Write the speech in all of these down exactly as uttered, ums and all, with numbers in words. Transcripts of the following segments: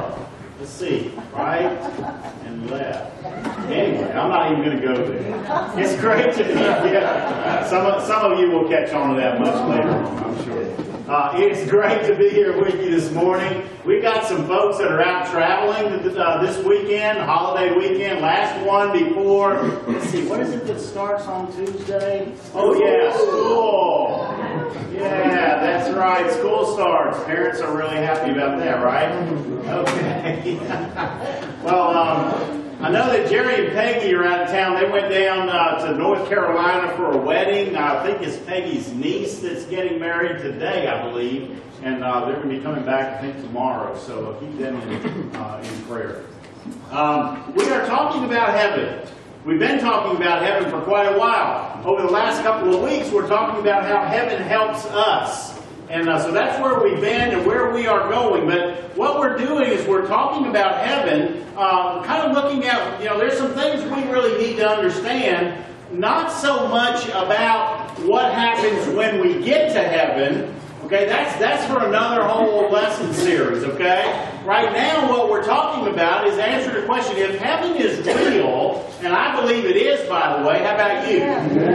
start? Let's see. Right and left. Anyway, I'm not even going to go there. It's great to be here. Some of, some of you will catch on to that much later on, I'm sure. Uh, it's great to be here with you this morning. We've got some folks that are out traveling uh, this weekend, holiday weekend. Last one before, let's see, what is it that starts on Tuesday? Oh yeah, school. Yeah, that's right, school starts. Parents are really happy about that, right? Okay. Well, um, I know that Jerry and Peggy are out of town. They went down uh, to North Carolina for a wedding. Uh, I think it's Peggy's niece that's getting married today, I believe. And uh, they're going to be coming back, I think, tomorrow. So uh, keep them in, uh, in prayer. Um, we are talking about heaven. We've been talking about heaven for quite a while. Over the last couple of weeks, we're talking about how heaven helps us. And uh, so that's where we've been and where we are going. But what we're doing is we're talking about heaven, uh, kind of looking at, you know, there's some things we really need to understand. Not so much about what happens when we get to heaven. Okay, that's, that's for another whole lesson series, okay? Right now what we're talking about is answer the question, if heaven is real, and I believe it is, by the way, how about you?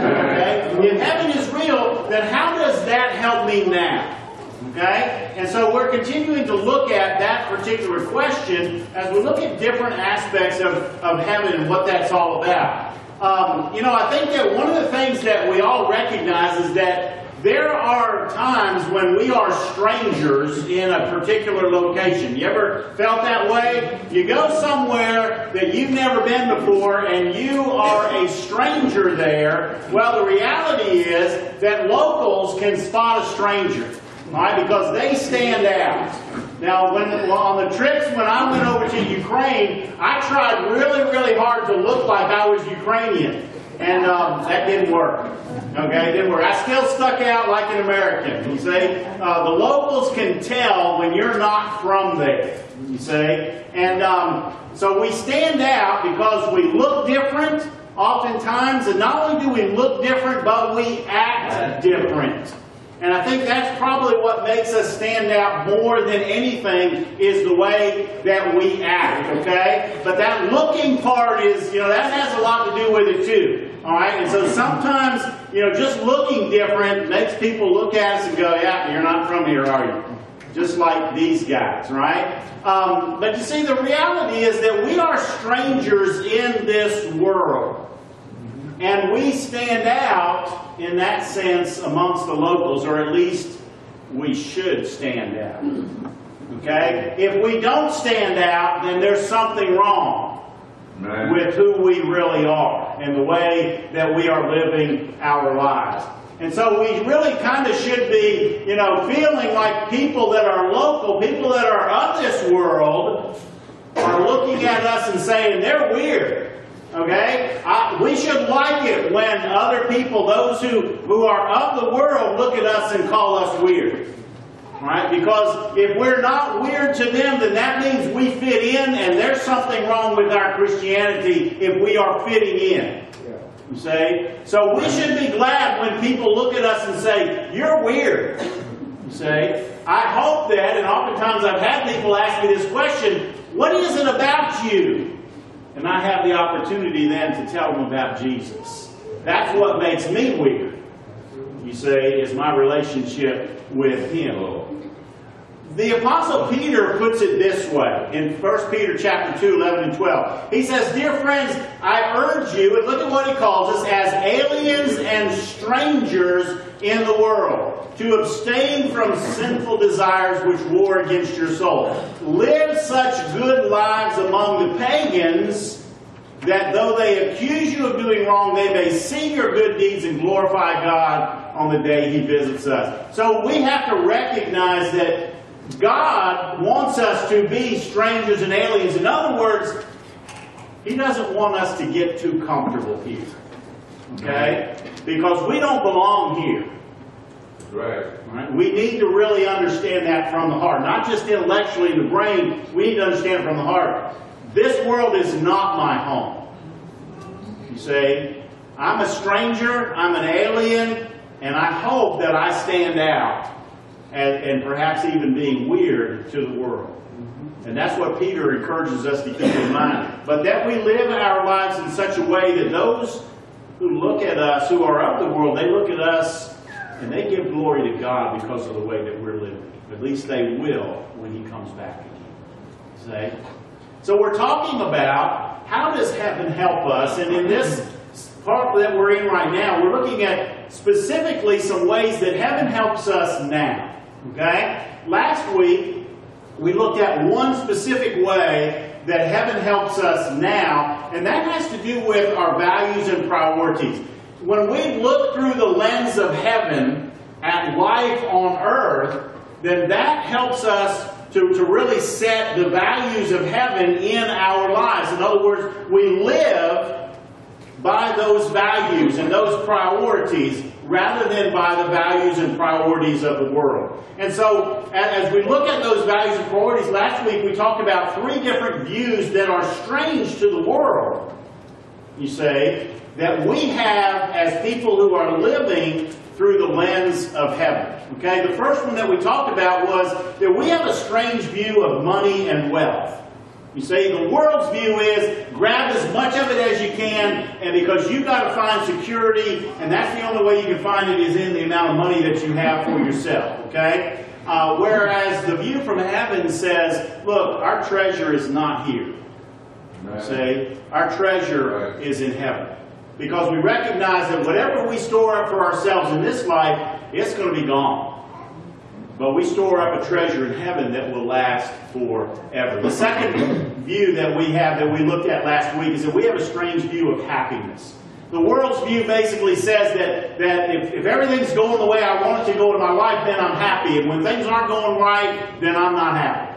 Okay? If heaven is real, then how does that help me now? Okay? And so we're continuing to look at that particular question as we look at different aspects of, of heaven and what that's all about. Um, you know, I think that one of the things that we all recognize is that there are times when we are strangers in a particular location. You ever felt that way? You go somewhere that you've never been before and you are a stranger there. Well, the reality is that locals can spot a stranger, all right, because they stand out. Now, when, well, on the trips when I went over to Ukraine, I tried really, really hard to look like I was Ukrainian. And um, that didn't work. Okay, it didn't work. I still stuck out like an American. You see, uh, the locals can tell when you're not from there. You see, and um, so we stand out because we look different, oftentimes, and not only do we look different, but we act different. And I think that's probably what makes us stand out more than anything is the way that we act, okay? But that looking part is, you know, that has a lot to do with it too, all right? And so sometimes, you know, just looking different makes people look at us and go, yeah, you're not from here, are you? Just like these guys, right? Um, but you see, the reality is that we are strangers in this world. And we stand out, in that sense, amongst the locals, or at least we should stand out. Okay? If we don't stand out, then there's something wrong Man. with who we really are and the way that we are living our lives. And so we really kind of should be, you know, feeling like people that are local, people that are of this world, are looking at us and saying, they're weird. Okay? I, we should like it when other people, those who, who are of the world, look at us and call us weird. Right? Because if we're not weird to them, then that means we fit in, and there's something wrong with our Christianity if we are fitting in. You see? So we should be glad when people look at us and say, you're weird. You see? I hope that, and oftentimes I've had people ask me this question, what is it about you? And I have the opportunity then to tell them about Jesus. That's what makes me weird, you say, is my relationship with Him. The Apostle Peter puts it this way in First Peter chapter two, eleven and twelve. He says, dear friends, I urge you, and look at what he calls us, as aliens and strangers in the world, to abstain from sinful desires which war against your soul. Live such good lives among the pagans that though they accuse you of doing wrong, they may see your good deeds and glorify God on the day He visits us. So we have to recognize that God wants us to be strangers and aliens. In other words, He doesn't want us to get too comfortable here. Okay? Because we don't belong here. Right. Right? We need to really understand that from the heart. Not just intellectually in the brain, we need to understand it from the heart. This world is not my home. You say, I'm a stranger, I'm an alien, and I hope that I stand out and, and perhaps even being weird to the world. And that's what Peter encourages us to keep in mind. But that we live our lives in such a way that those who look at us, who are of the world, they look at us and they give glory to God because of the way that we're living. At least they will when He comes back again. See? So we're talking about how does heaven help us? And in this part that we're in right now, we're looking at specifically some ways that heaven helps us now. Okay? Last week, we looked at one specific way that heaven helps us now, and that has to do with our values and priorities. When we look through the lens of heaven at life on earth, then that helps us to, to really set the values of heaven in our lives. In other words, we live by those values and those priorities rather than by the values and priorities of the world. And so, as we look at those values and priorities, last week we talked about three different views that are strange to the world, you say, that we have as people who are living through the lens of heaven. Okay, the first one that we talked about was that we have a strange view of money and wealth. You say the world's view is grab as much of it as you can, and because you've got to find security, and that's the only way you can find it is in the amount of money that you have for yourself. Okay? Uh, whereas the view from heaven says, look, our treasure is not here. Right. Say, our treasure right. is in heaven. Because we recognize that whatever we store up for ourselves in this life, it's going to be gone. But we store up a treasure in heaven that will last forever. The second view that we have, that we looked at last week, is that we have a strange view of happiness. The world's view basically says that, that if, if everything's going the way I want it to go in my life, then I'm happy. And when things aren't going right, then I'm not happy.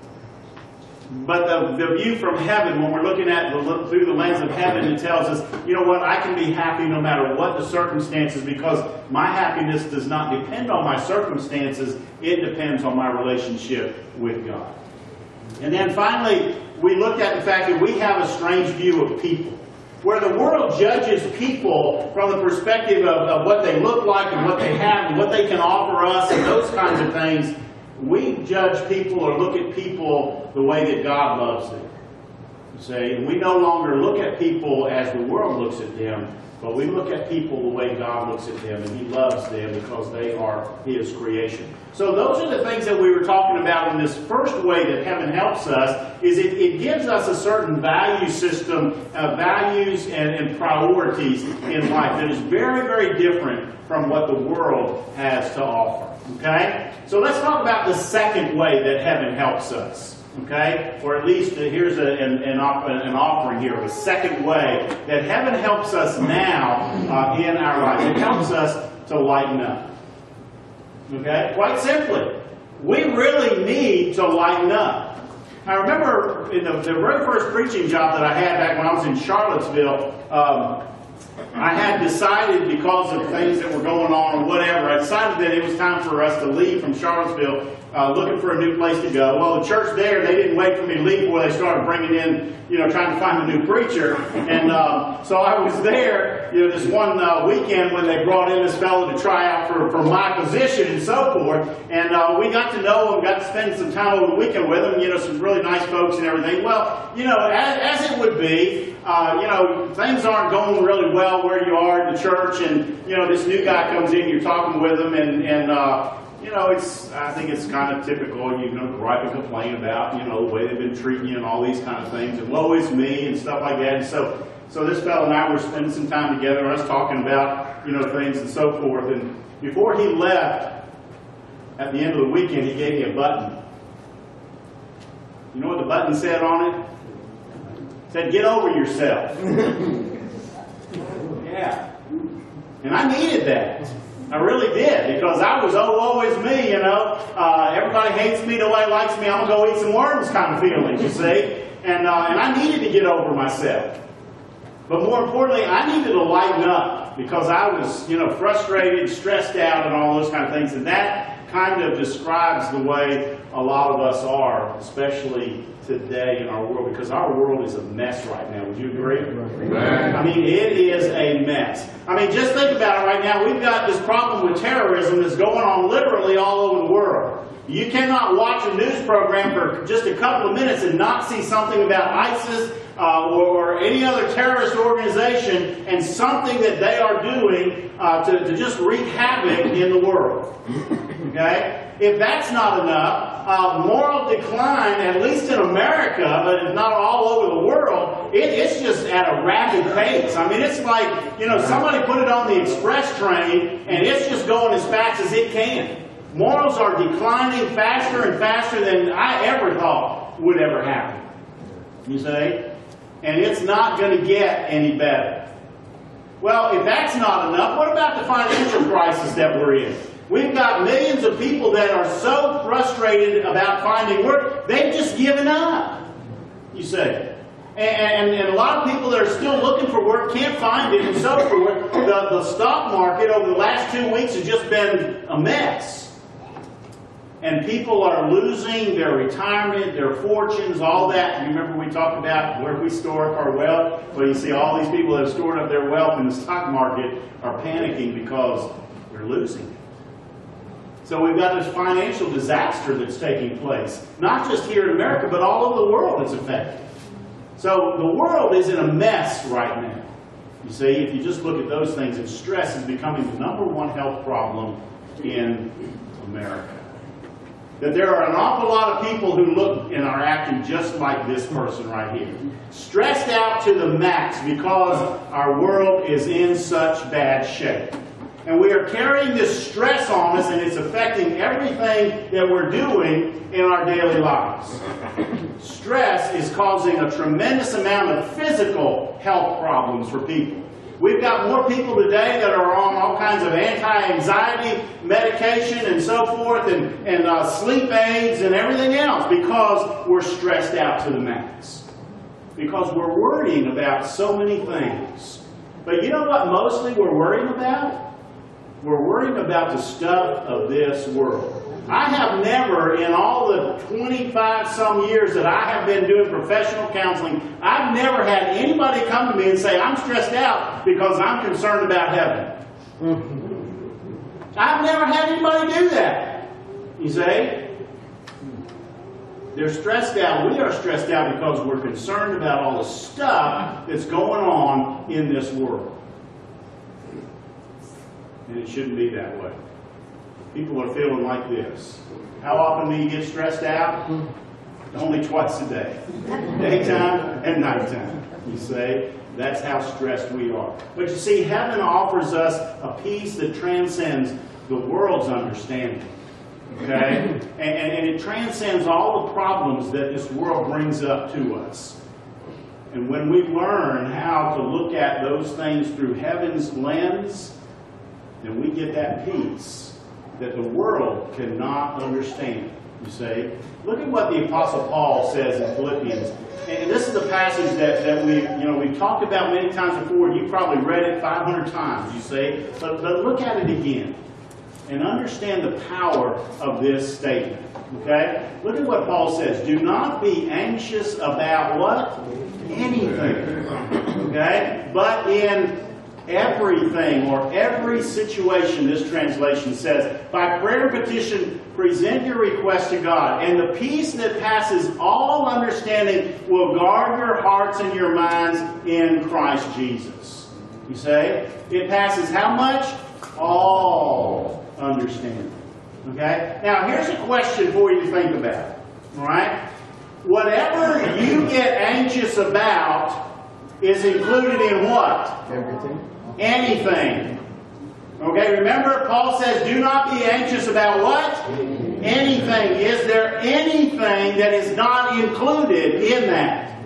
But the, the view from heaven, when we're looking at the, through the lens of heaven, it tells us, you know what, I can be happy no matter what the circumstances, because my happiness does not depend on my circumstances, it depends on my relationship with God. And then finally, we looked at the fact that we have a strange view of people. Where the world judges people from the perspective of, of what they look like and what they have and what they can offer us and those kinds of things, we judge people or look at people the way that God loves them. You see, we no longer look at people as the world looks at them, but we look at people the way God looks at them, and He loves them because they are His creation. So those are the things that we were talking about in this first way that heaven helps us, is it, it gives us a certain value system, uh, values and, and priorities in life that is very, very different from what the world has to offer. Okay? So let's talk about the second way that heaven helps us. Okay? Or at least uh, here's a, an, an, an offering here of a second way that heaven helps us now uh, in our lives. It helps us to lighten up. Okay? Quite simply, we really need to lighten up. I remember in the, the very first preaching job that I had back when I was in Charlottesville, um, I had decided, because of things that were going on or whatever, I decided that it was time for us to leave from Charlottesville, uh, looking for a new place to go. Well, the church there, they didn't wait for me to leave before they started bringing in, you know, trying to find a new preacher. And uh, so I was there, you know, this one uh, weekend when they brought in this fellow to try out for, for my position and so forth. And uh, we got to know him, got to spend some time over the weekend with him, you know, some really nice folks and everything. Well, you know, as, as it would be, Uh, you know, things aren't going really well where you are in the church, and, you know, this new guy comes in, you're talking with him, and, and uh, you know, it's, I think it's kind of typical, you know, gripe and complain about, you know, the way they've been treating you and all these kind of things, and woe is me, and stuff like that. And so, so this fellow and I were spending some time together, and I was talking about, you know, things and so forth, and before he left, at the end of the weekend, he gave me a button. You know what the button said on it? Said, get over yourself. Yeah. And I needed that. I really did, because I was, oh, woe is me, you know. Uh, everybody hates me, nobody likes me, I'm going to go eat some worms kind of feeling, you see. And, uh, and I needed to get over myself. But more importantly, I needed to lighten up, because I was, you know, frustrated, stressed out, and all those kind of things. And that kind of describes the way a lot of us are, especially today in our world, because our world is a mess right now. Would you agree? Right. I mean, it is a mess. I mean, just think about it right now. We've got this problem with terrorism that's going on literally all over the world. You cannot watch a news program for just a couple of minutes and not see something about ISIS uh, or, or any other terrorist organization and something that they are doing uh, to, to just wreak havoc in the world. Okay? If that's not enough, uh, moral decline, at least in America, but if not all over the world, it, it's just at a rapid pace. I mean, it's like, you know, somebody put it on the express train and it's just going as fast as it can. Morals are declining faster and faster than I ever thought would ever happen. You see? And it's not going to get any better. Well, if that's not enough, what about the financial crisis that we're in? We've got millions of people that are so frustrated about finding work, they've just given up. You see? And, and, and a lot of people that are still looking for work can't find it and so forth. The, the stock market over the last two weeks has just been a mess. And people are losing their retirement, their fortunes, all that. You remember we talked about where we store up our wealth? Well, you see all these people that have stored up their wealth in the stock market are panicking because they're losing it. So we've got this financial disaster that's taking place. Not just here in America, but all over the world it's affected. So the world is in a mess right now. You see, if you just look at those things, and stress is becoming the number one health problem in America. That there are an awful lot of people who look and are acting just like this person right here. Stressed out to the max because our world is in such bad shape. And we are carrying this stress on us and it's affecting everything that we're doing in our daily lives. Stress is causing a tremendous amount of physical health problems for people. We've got more people today that are on all kinds of anti-anxiety medication and so forth, and, and uh, sleep aids and everything else because we're stressed out to the max. Because we're worrying about so many things. But you know what mostly we're worrying about? We're worrying about the stuff of this world. I have never, in all the twenty-five some years that I have been doing professional counseling, I've never had anybody come to me and say, I'm stressed out because I'm concerned about heaven. I've never had anybody do that. You see? They're stressed out. We are stressed out because we're concerned about all the stuff that's going on in this world. And it shouldn't be that way. People are feeling like this. How often do you get stressed out? Only twice a day. Daytime and nighttime. You say, that's how stressed we are. But you see, heaven offers us a peace that transcends the world's understanding. Okay? And, and it transcends all the problems that this world brings up to us. And when we learn how to look at those things through heaven's lens, then we get that peace that the world cannot understand. You see? Look at what the Apostle Paul says in Philippians. And this is a passage that, that we, you know, we've talked about many times before. You've probably read it five hundred times, you see. But, but look at it again and understand the power of this statement. Okay? Look at what Paul says. Do not be anxious about what? Anything. Okay? But in everything, or every situation, this translation says, by prayer and petition, present your request to God, and the peace that passes all understanding will guard your hearts and your minds in Christ Jesus. You say? It passes how much? All understanding. Okay? Now, here's a question for you to think about. All right? Whatever you get anxious about is included in what? Everything. Anything. Okay, remember Paul says, do not be anxious about what? Anything. Is there anything that is not included in that?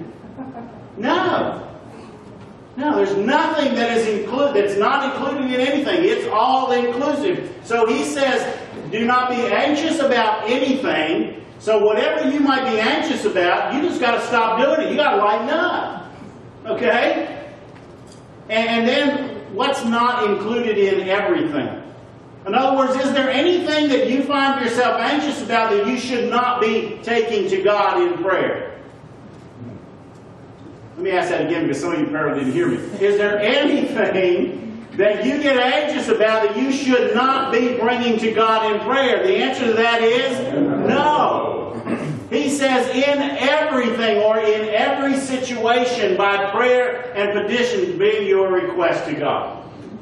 No. No, there's nothing that is included, that's not included in anything. It's all inclusive. So he says, do not be anxious about anything. So whatever you might be anxious about, you just got to stop doing it. You got to lighten up. Okay? And, and then what's not included in everything? In other words, is there anything that you find yourself anxious about that you should not be taking to God in prayer? Let me ask that again because some of you probably didn't hear me. Is there anything that you get anxious about that you should not be bringing to God in prayer? The answer to that is no. He says in everything or in every situation by prayer and petition bring your request to God.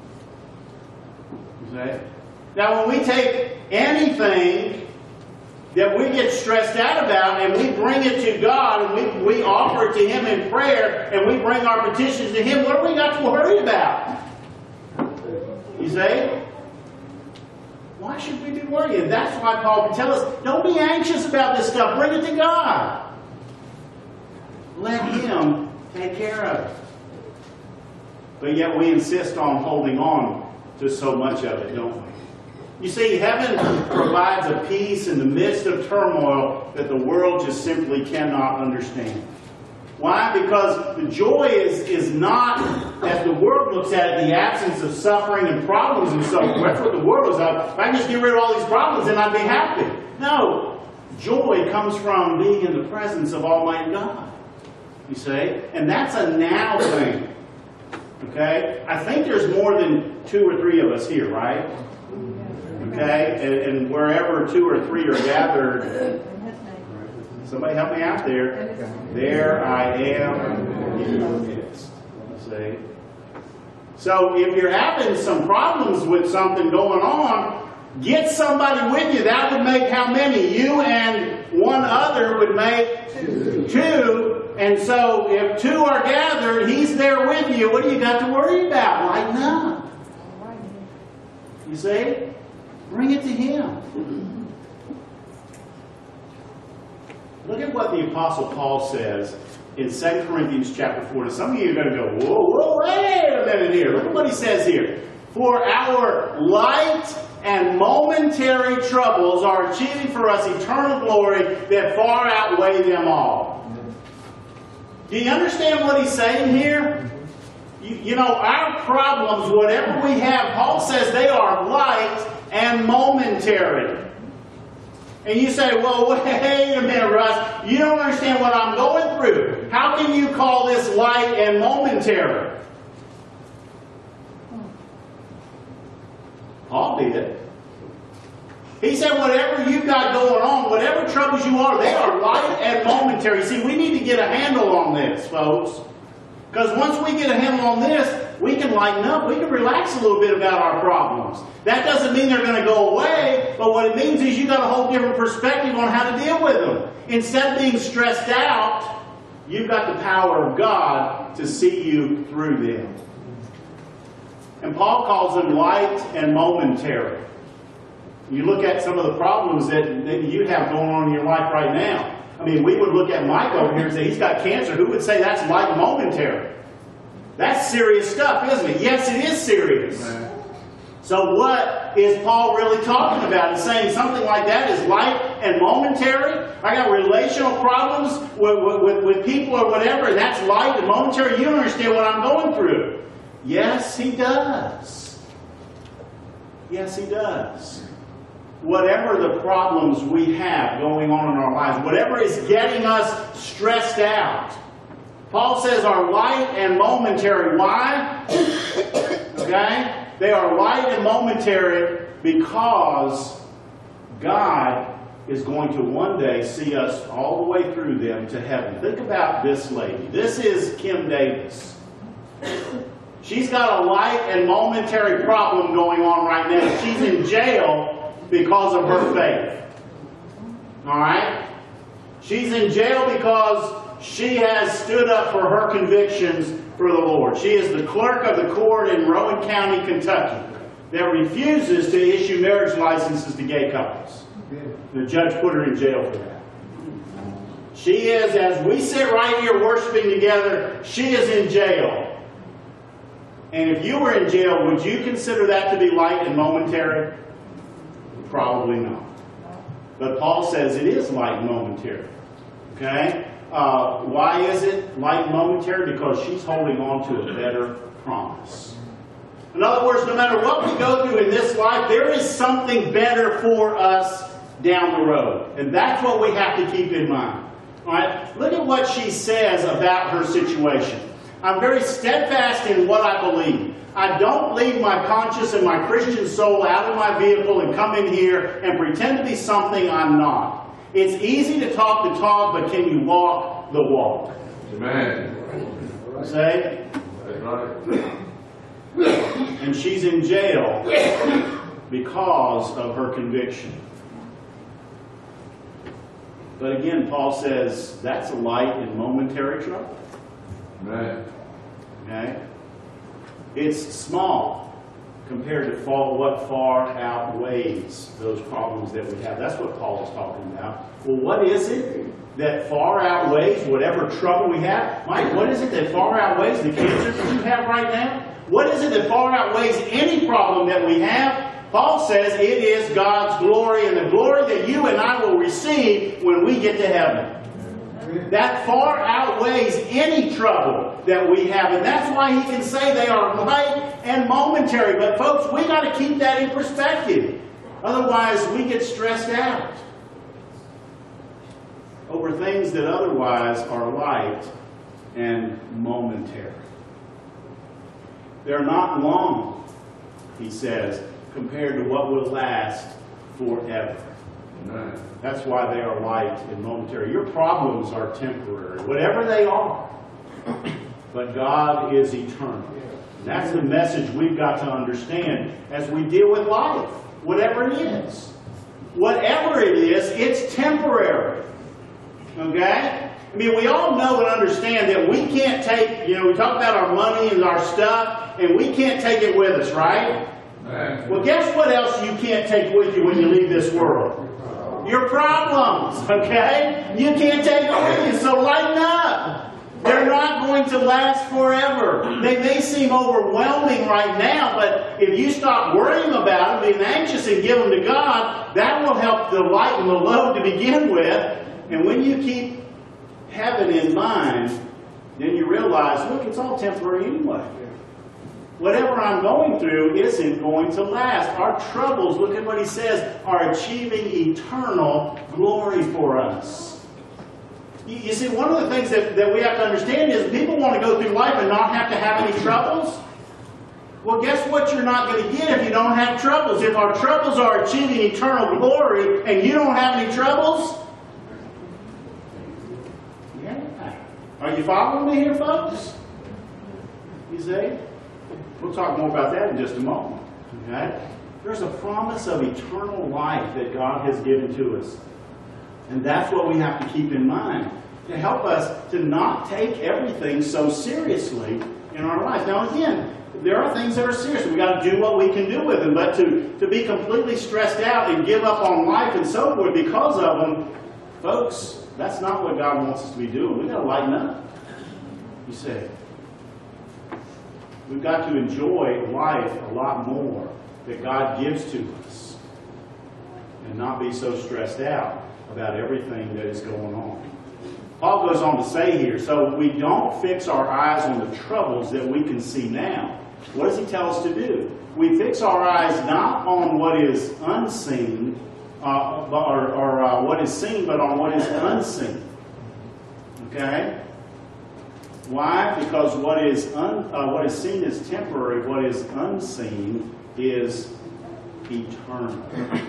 You see? Now when we take anything that we get stressed out about and we bring it to God and we, we offer it to Him in prayer and we bring our petitions to Him, what do we got to worry about? You see? Why should we be worrying? That's why Paul can tell us, don't be anxious about this stuff. Bring it to God. Let Him take care of it. But yet we insist on holding on to so much of it, don't we? You see, heaven provides a peace in the midst of turmoil that the world just simply cannot understand. Why? Because the joy is, is not, as the world looks at it, the absence of suffering and problems and so forth. That's what the world is like. If I can just get rid of all these problems, then I'd be happy. No. Joy comes from being in the presence of Almighty God. You see? And that's a now thing. Okay? I think there's more than two or three of us here, right? Okay? And, and wherever two or three are gathered, somebody help me out there. There I am in your midst. See? So if you're having some problems with something going on, get somebody with you. That would make how many? You and one other would make two. two. And so if two are gathered, He's there with you. What do you got to worry about? Lighten up. You see? Bring it to Him. Look at what the Apostle Paul says in Second Corinthians chapter four. Now some of you are going to go, whoa, whoa, wait a minute here. Look at what he says here. For our light and momentary troubles are achieving for us eternal glory that far outweigh them all. Do you understand what he's saying here? You, you know, our problems, whatever we have, Paul says they are light and momentary. And you say, well, wait a minute, Russ. You don't understand what I'm going through. How can you call this light and momentary? Paul did. He said, whatever you've got going on, whatever troubles you are, they are light and momentary. See, we need to get a handle on this, folks. Because once we get a handle on this, we can lighten up. We can relax a little bit about our problems. That doesn't mean they're going to go away, but what it means is you've got a whole different perspective on how to deal with them. Instead of being stressed out, you've got the power of God to see you through them. And Paul calls them light and momentary. You look at some of the problems that, that you have going on in your life right now. I mean, we would look at Mike over here and say, he's got cancer. Who would say that's light and momentary? That's serious stuff, isn't it? Yes, it is serious. So what is Paul really talking about? He's saying something like that is light and momentary. I got relational problems with, with, with people or whatever, and that's light and momentary. You don't understand what I'm going through. Yes, he does. Yes, he does. Whatever the problems we have going on in our lives, whatever is getting us stressed out, Paul says are light and momentary. Why? Okay? They are light and momentary because God is going to one day see us all the way through them to heaven. Think about this lady. This is Kim Davis. She's got a light and momentary problem going on right now. She's in jail because of her faith. Alright? She's in jail because she has stood up for her convictions for the Lord. She is the clerk of the court in Rowan County, Kentucky, that refuses to issue marriage licenses to gay couples. The judge put her in jail for that. She is, as we sit right here worshiping together, she is in jail. And if you were in jail, would you consider that to be light and momentary? Probably not. But Paul says it is light and momentary. Okay? Uh, why is it light and momentary? Because she's holding on to a better promise. In other words, no matter what we go through in this life, there is something better for us down the road. And that's what we have to keep in mind. All right? Look at what she says about her situation. I'm very steadfast in what I believe. I don't leave my conscience and my Christian soul out of my vehicle and come in here and pretend to be something I'm not. It's easy to talk the talk, but can you walk the walk? Amen. Say? That's right. And she's in jail because of her conviction. But again, Paul says that's a light in momentary trouble. Amen. Okay? It's small compared to far, what far outweighs those problems that we have. That's what Paul is talking about. Well, what is it that far outweighs whatever trouble we have? Mike, what is it that far outweighs the cancer that you have right now? What is it that far outweighs any problem that we have? Paul says it is God's glory, and the glory that you and I will receive when we get to heaven. That far outweighs any trouble that we have, and that's why he can say they are light and momentary. But folks, we got to keep that in perspective. Otherwise, we get stressed out over things that otherwise are light and momentary. They're not long, he says, compared to what will last forever. Amen. That's why they are light and momentary. Your problems are temporary, whatever they are. But God is eternal. And that's the message we've got to understand as we deal with life, whatever it is. Whatever it is, it's temporary. Okay? I mean, we all know and understand that we can't take, you know, we talk about our money and our stuff, and we can't take it with us, right? Amen. Well, guess what else you can't take with you when you leave this world? Your problems, okay? You can't take it with you, so lighten up. They're not going to last forever. They may seem overwhelming right now, but if you stop worrying about them, being anxious, and give them to God, that will help to lighten the load to begin with. And when you keep heaven in mind, then you realize, look, it's all temporary anyway. Whatever I'm going through isn't going to last. Our troubles, look at what he says, are achieving eternal glory for us. You, you see, one of the things that, that we have to understand is people want to go through life and not have to have any troubles. Well, guess what you're not going to get if you don't have troubles? If our troubles are achieving eternal glory and you don't have any troubles? Yeah. Are you following me here, folks? You see? We'll talk more about that in just a moment. Okay? There's a promise of eternal life that God has given to us. And that's what we have to keep in mind to help us to not take everything so seriously in our life. Now again, there are things that are serious. We've got to do what we can do with them. But to, to be completely stressed out and give up on life and so forth because of them, folks, that's not what God wants us to be doing. We've got to lighten up. You say, we've got to enjoy life a lot more that God gives to us and not be so stressed out about everything that is going on. Paul goes on to say here, so we don't fix our eyes on the troubles that we can see now. What does he tell us to do? We fix our eyes not on what is unseen, uh, or, or uh, what is seen, but on what is unseen. Okay? Why? Because what is un, uh, what is seen is temporary. What is unseen is eternal.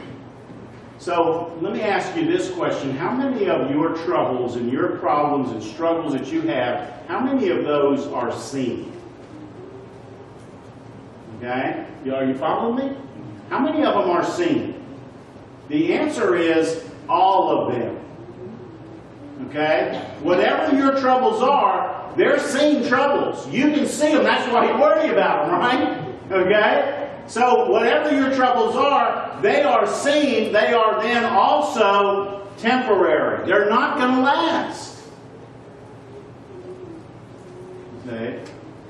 So let me ask you this question. How many of your troubles and your problems and struggles that you have, how many of those are seen? Okay? Are you following me? How many of them are seen? The answer is all of them. Okay? Whatever your troubles are, they're seen troubles. You can see them. That's why you worry about them, right? Okay? So whatever your troubles are, they are seen. They are then also temporary. They're not going to last. Okay?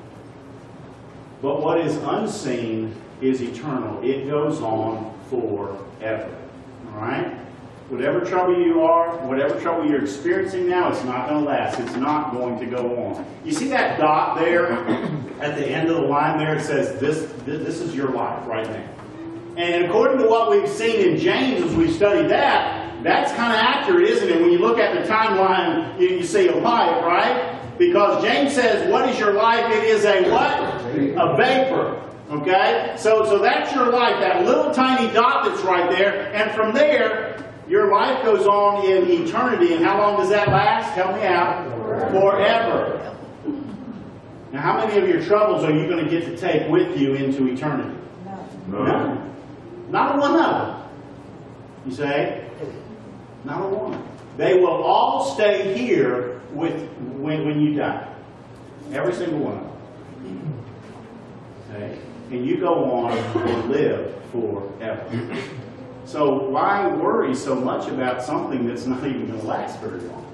But what is unseen is eternal. It goes on forever. All right? Whatever trouble you are, whatever trouble you're experiencing now, it's not going to last. It's not going to go on. You see that dot there at the end of the line there? It says this, this is your life right now. And according to what we've seen in James as we've studied that, that's kind of accurate, isn't it? When you look at the timeline, you, you see a life, right? Because James says, what is your life? It is a what? A vapor. Okay? So, so that's your life, that little tiny dot that's right there. And from there, your life goes on in eternity. And how long does that last? Help me out. Forever. Now, how many of your troubles are you going to get to take with you into eternity? No. None. Not a one of them. You say? Not a one. They will all stay here with when, when you die. Every single one of them. Okay? And you go on and live forever. So why worry so much about something that's not even going to last very long?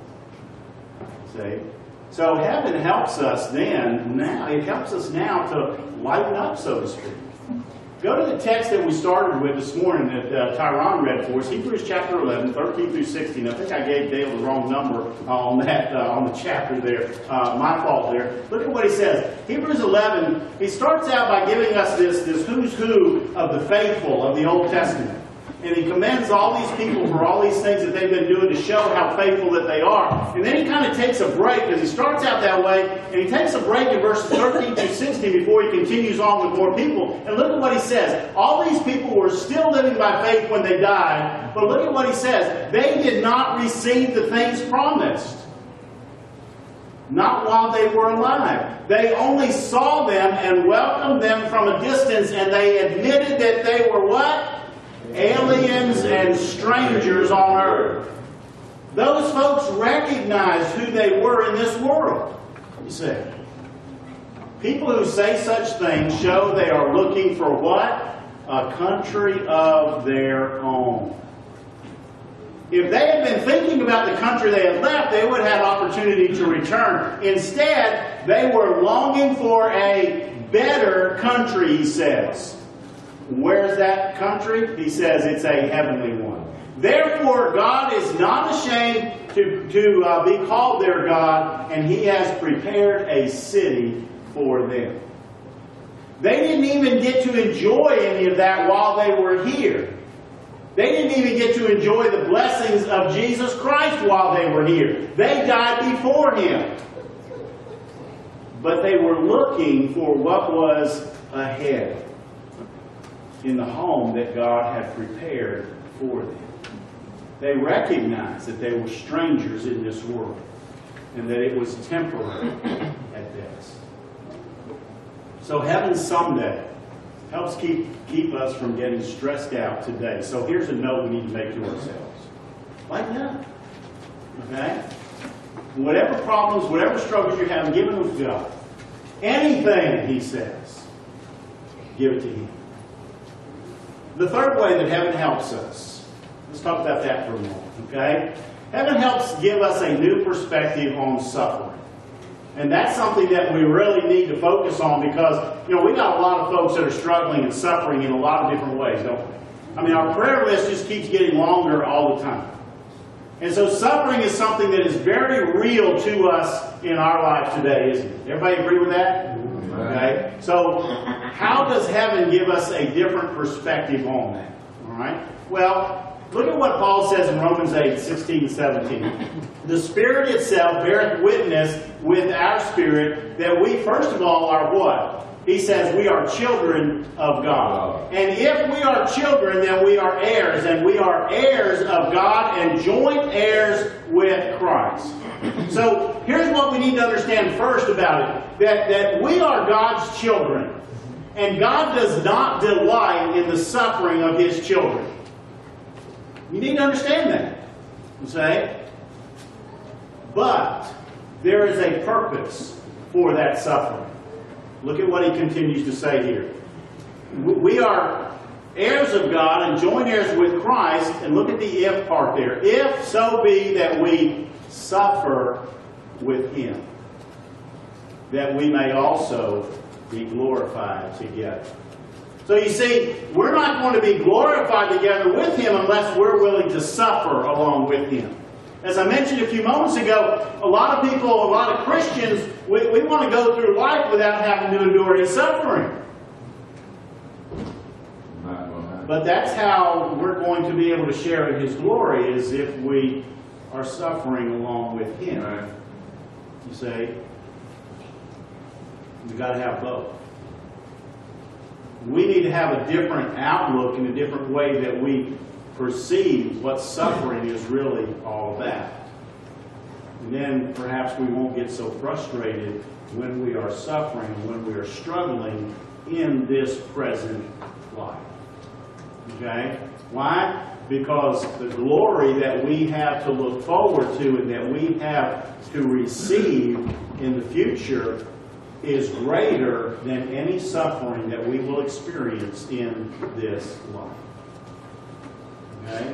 See? So heaven helps us then, now, it helps us now to lighten up, so to speak. Go to the text that we started with this morning that uh, Tyrone read for us, Hebrews chapter eleven, thirteen through sixteen. I think I gave Dale the wrong number on that, uh, on the chapter there. Uh, my fault there. Look at what he says. Hebrews eleven, he starts out by giving us this, this who's who of the faithful of the Old Testament. And he commends all these people for all these things that they've been doing to show how faithful that they are. And then he kind of takes a break, because he starts out that way, and he takes a break in verses thirteen through sixteen before he continues on with more people. And look at what he says. All these people were still living by faith when they died, but look at what he says. They did not receive the things promised. Not while they were alive. They only saw them and welcomed them from a distance, and they admitted that they were what? Aliens and strangers on earth. Those folks recognized who they were in this world. You see, people who say such things show they are looking for what? A country of their own. If they had been thinking about the country they had left, they would have opportunity to return. Instead, they were longing for a better country, he says. Where's that country? He says it's a heavenly one. Therefore, God is not ashamed to, to uh, be called their God, and He has prepared a city for them. They didn't even get to enjoy any of that while they were here. They didn't even get to enjoy the blessings of Jesus Christ while they were here. They died before Him. But they were looking for what was ahead, in the home that God had prepared for them. They recognized that they were strangers in this world, and that it was temporary at best. So heaven someday helps keep, keep us from getting stressed out today. So here's a note we need to make to ourselves. Lighten up. Okay? Whatever problems, whatever struggles you're having, give them to God. Anything, he says, give it to Him. The third way that heaven helps us, let's talk about that for a moment, okay? Heaven helps give us a new perspective on suffering. And that's something that we really need to focus on, because, you know, we got a lot of folks that are struggling and suffering in a lot of different ways, don't we? I mean, our prayer list just keeps getting longer all the time. And so suffering is something that is very real to us in our lives today, isn't it? Everybody agree with that? Okay? So, how does heaven give us a different perspective on that? All right? Well, look at what Paul says in Romans eight, sixteen and seventeen. The Spirit itself beareth witness with our spirit that we, first of all, are what? He says we are children of God. And if we are children, then we are heirs. And we are heirs of God and joint heirs with Christ. So here's what we need to understand first about it. That, that we are God's children. And God does not delight in the suffering of His children. You need to understand that. You say? But there is a purpose for that suffering. Look at what he continues to say here. We are heirs of God and joint heirs with Christ. And look at the if part there. If so be that we suffer with Him, that we may also be glorified together. So you see, we're not going to be glorified together with Him unless we're willing to suffer along with Him. As I mentioned a few moments ago, a lot of people, a lot of Christians, we, we want to go through life without having to endure any suffering. But that's how we're going to be able to share in His glory, is if we are suffering along with Him. You see? We've got to have both. We need to have a different outlook and a different way that we perceive what suffering is really all about. And then perhaps we won't get so frustrated when we are suffering, when we are struggling in this present life. Okay? Why? Because the glory that we have to look forward to and that we have to receive in the future is greater than any suffering that we will experience in this life. Okay?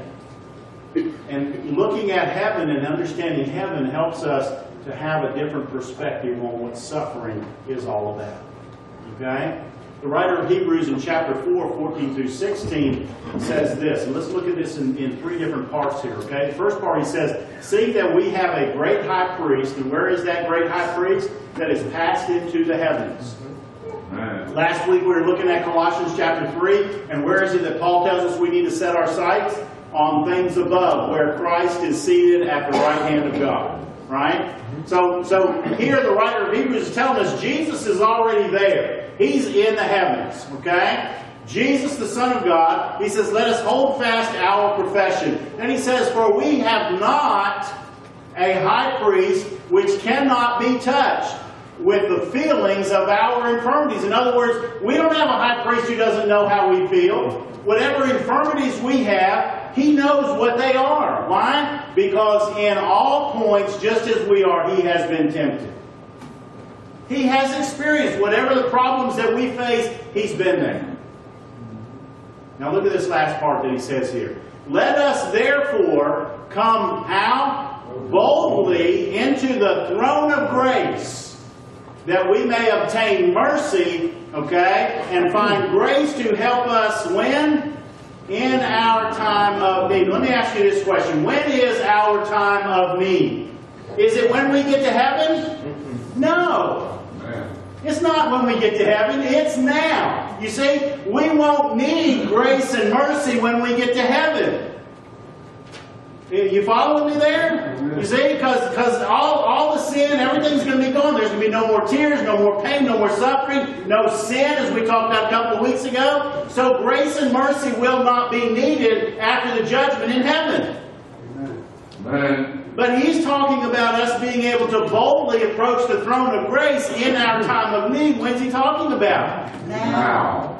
And looking at heaven and understanding heaven helps us to have a different perspective on what suffering is all about. Okay? The writer of Hebrews in chapter four, fourteen through sixteen says this. And let's look at this in, in three different parts here. Okay? The first part he says, "See that we have a great high priest." And where is that great high priest? That is passed into the heavens. Amen. Last week we were looking at Colossians chapter three. And where is it that Paul tells us we need to set our sights? On things above, where Christ is seated at the right hand of God. Right? So, so here the writer of Hebrews is telling us Jesus is already there. He's in the heavens. Okay? Jesus, the Son of God, he says, "Let us hold fast our profession." And he says, "For we have not a high priest which cannot be touched with the feelings of our infirmities." In other words, we don't have a high priest who doesn't know how we feel. Whatever infirmities we have, he knows what they are. Why? Because in all points, just as we are, he has been tempted. He has experienced whatever the problems that we face, he's been there. Now look at this last part that he says here. "Let us therefore come how? Boldly into the throne of grace, that we may obtain mercy," okay, "and find grace to help us when? In our time of need." Let me ask you this question. When is our time of need? Is it when we get to heaven? No. It's not when we get to heaven. It's now. You see, we won't need grace and mercy when we get to heaven. You following me there? You see, because because all, all the sin, everything's going to be gone. There's going to be no more tears, no more pain, no more suffering, no sin, as we talked about a couple of weeks ago. So grace and mercy will not be needed after the judgment in heaven. Amen. But he's talking about us being able to boldly approach the throne of grace in our time of need. When's he talking about? Now.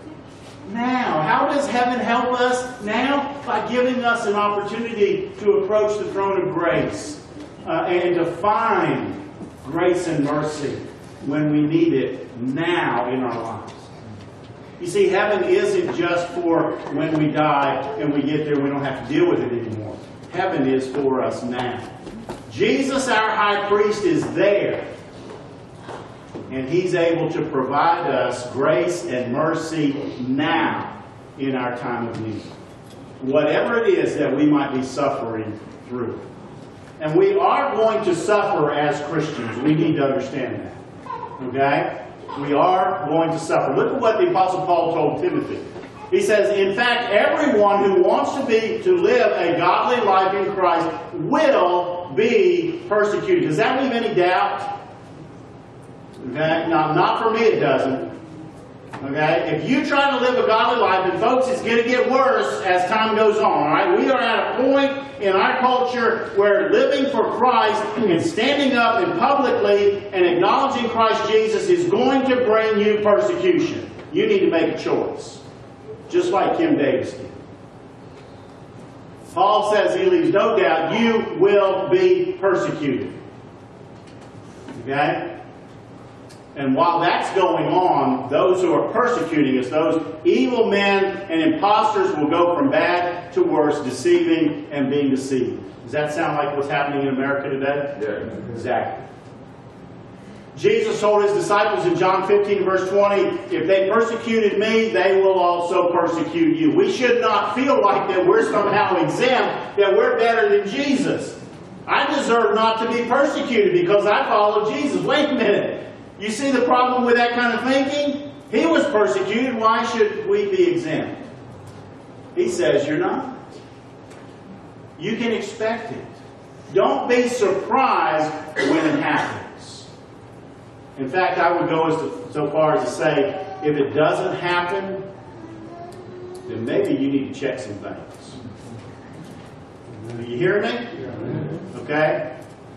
Now. How does heaven help us now? By giving us an opportunity to approach the throne of grace uh, and to find grace and mercy when we need it now in our lives. You see, heaven isn't just for when we die and we get there and we don't have to deal with it anymore. Heaven is for us now. Jesus, our high priest, is there. And he's able to provide us grace and mercy now in our time of need. Whatever it is that we might be suffering through. And we are going to suffer as Christians. We need to understand that. Okay? We are going to suffer. Look at what the Apostle Paul told Timothy. He says, "In fact, everyone who wants to be to live a godly life in Christ will be persecuted." Does that leave any doubt? Okay? Now, not for me it doesn't. Okay? If you try to live a godly life, and folks, it's going to get worse as time goes on. All right? We are at a point in our culture where living for Christ and standing up and publicly and acknowledging Christ Jesus is going to bring you persecution. You need to make a choice. Just like Kim Davis did. Paul says, he leaves no doubt, you will be persecuted. Okay? And while that's going on, those who are persecuting us, those evil men and imposters will go from bad to worse, deceiving and being deceived. Does that sound like what's happening in America today? Yeah. Exactly. Jesus told his disciples in John fifteen, verse twenty, "If they persecuted me, they will also persecute you." We should not feel like that we're somehow exempt, that we're better than Jesus. I deserve not to be persecuted because I follow Jesus. Wait a minute. You see the problem with that kind of thinking? He was persecuted. Why should we be exempt? He says you're not. You can expect it. Don't be surprised when it happens. In fact, I would go as to, so far as to say, if it doesn't happen, then maybe you need to check some things. Do you hear me? Okay?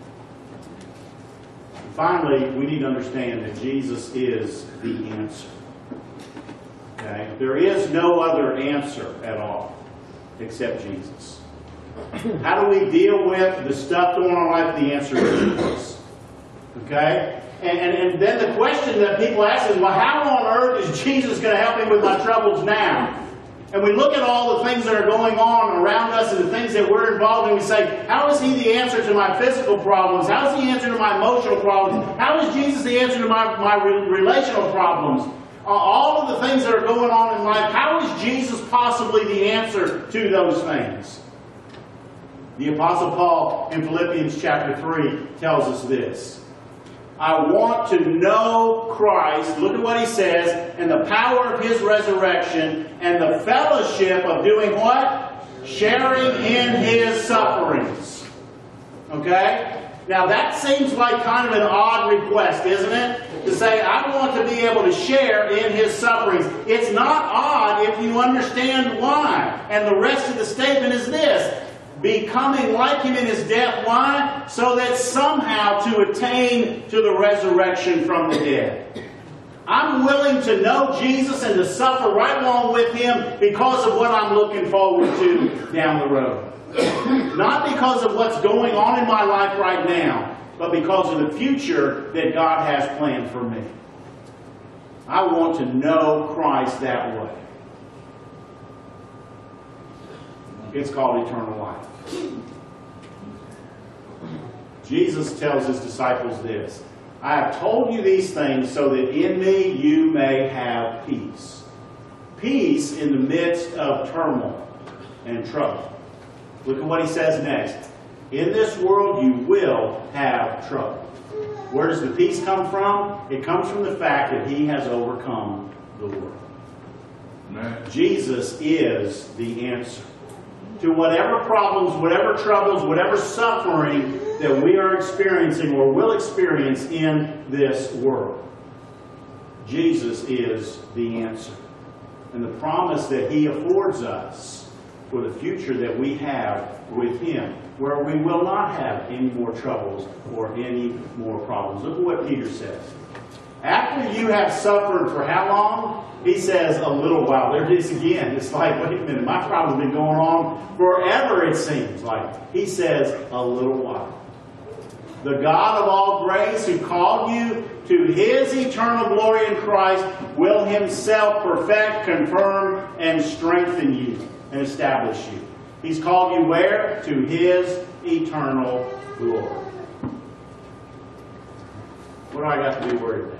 And finally, we need to understand that Jesus is the answer. Okay? There is no other answer at all except Jesus. How do we deal with the stuff going on in life? The answer is Jesus. Okay? And, and, and then the question that people ask is, well, how on earth is Jesus going to help me with my troubles now? And we look at all the things that are going on around us and the things that we're involved in, we say, how is He the answer to my physical problems? How is He the answer to my emotional problems? How is Jesus the answer to my, my relational problems? Uh, all of the things that are going on in life, how is Jesus possibly the answer to those things? The Apostle Paul in Philippians chapter three tells us this. I want to know Christ, look at what he says, and the power of His resurrection, and the fellowship of doing what? Sharing in His sufferings. Okay? Now that seems like kind of an odd request, isn't it? To say, I want to be able to share in His sufferings. It's not odd if you understand why. And the rest of the statement is this. Becoming like Him in His death. Why? So that somehow to attain to the resurrection from the dead. I'm willing to know Jesus and to suffer right along with Him because of what I'm looking forward to down the road. Not because of what's going on in my life right now, but because of the future that God has planned for me. I want to know Christ that way. It's called eternal life. Jesus tells His disciples this. I have told you these things so that in me you may have peace. Peace in the midst of turmoil and trouble. Look at what He says next. In this world you will have trouble. Where does the peace come from? It comes from the fact that He has overcome the world. Amen. Jesus is the answer to whatever problems, whatever troubles, whatever suffering that we are experiencing or will experience in this world. Jesus is the answer. And the promise that He affords us for the future that we have with Him, where we will not have any more troubles or any more problems. Look at what Peter says. After you have suffered for how long? He says a little while. There it is again. It's like, wait a minute, my problem's been going on forever, it seems like. He says a little while. The God of all grace who called you to His eternal glory in Christ will Himself perfect, confirm, and strengthen you and establish you. He's called you where? To His eternal glory. What do I got to be worried about?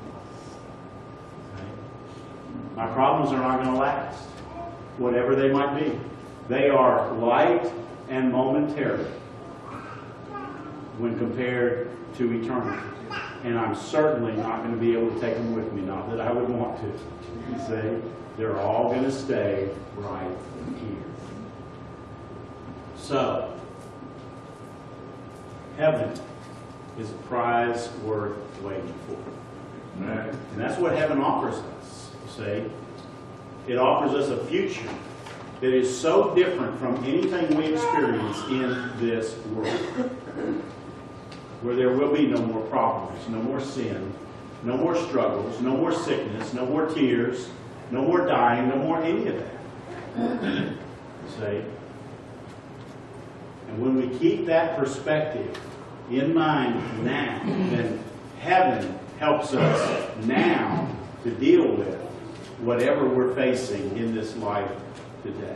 My problems are not going to last, whatever they might be. They are light and momentary when compared to eternity. And I'm certainly not going to be able to take them with me, not that I would want to. You say, they're all going to stay right here. So, heaven is a prize worth waiting for. Amen. And that's what heaven offers us, you see. It offers us a future that is so different from anything we experience in this world. Where there will be no more problems, no more sin, no more struggles, no more sickness, no more tears, no more dying, no more any of that. See? And when we keep that perspective in mind now, then heaven helps us now to deal with whatever we're facing in this life today.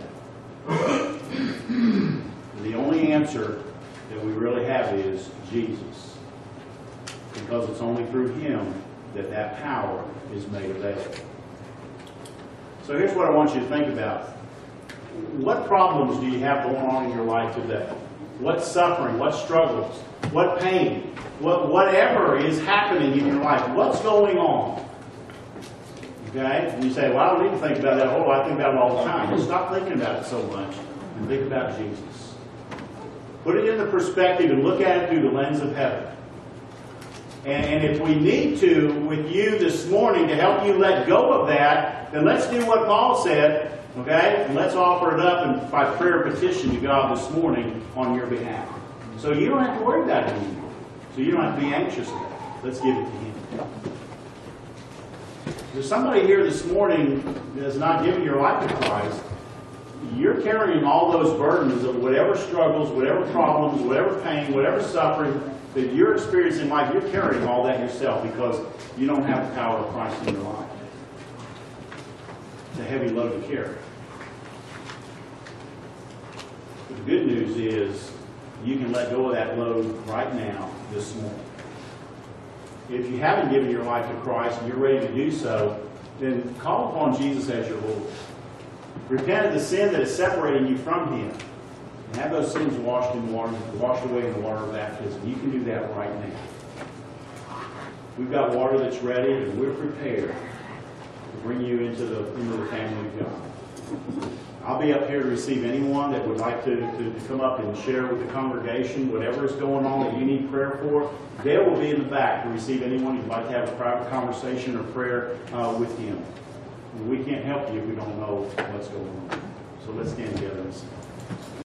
The only answer that we really have is Jesus. Because it's only through Him that that power is made available. So here's what I want you to think about. What problems do you have going on in your life today? What suffering? What struggles? What pain? What, whatever is happening in your life. What's going on? Okay? And you say, well, I don't need to think about that. Oh, I think about it all the time. Well, stop thinking about it so much and think about Jesus. Put it in the perspective and look at it through the lens of heaven. And, and if we need to, with you this morning, to help you let go of that, then let's do what Paul said, okay? And let's offer it up and by prayer petition to God this morning on your behalf. So you don't have to worry about it anymore. So you don't have to be anxious about it. Let's give it to Him. There's somebody here this morning that has not given your life to Christ. You're carrying all those burdens of whatever struggles, whatever problems, whatever pain, whatever suffering that you're experiencing in life. You're carrying all that yourself because you don't have the power of Christ in your life. It's a heavy load to carry. But the good news is you can let go of that load right now, this morning. If you haven't given your life to Christ and you're ready to do so, then call upon Jesus as your Lord. Repent of the sin that is separating you from Him. And have those sins washed in water, washed away in the water of baptism. You can do that right now. We've got water that's ready and we're prepared to bring you into the, into the family of God. I'll be up here to receive anyone that would like to, to, to come up and share with the congregation whatever is going on that you need prayer for. Dale will be in the back to receive anyone who'd like to have a private conversation or prayer uh, with him. We can't help you if we don't know what's going on. So let's stand together and sing.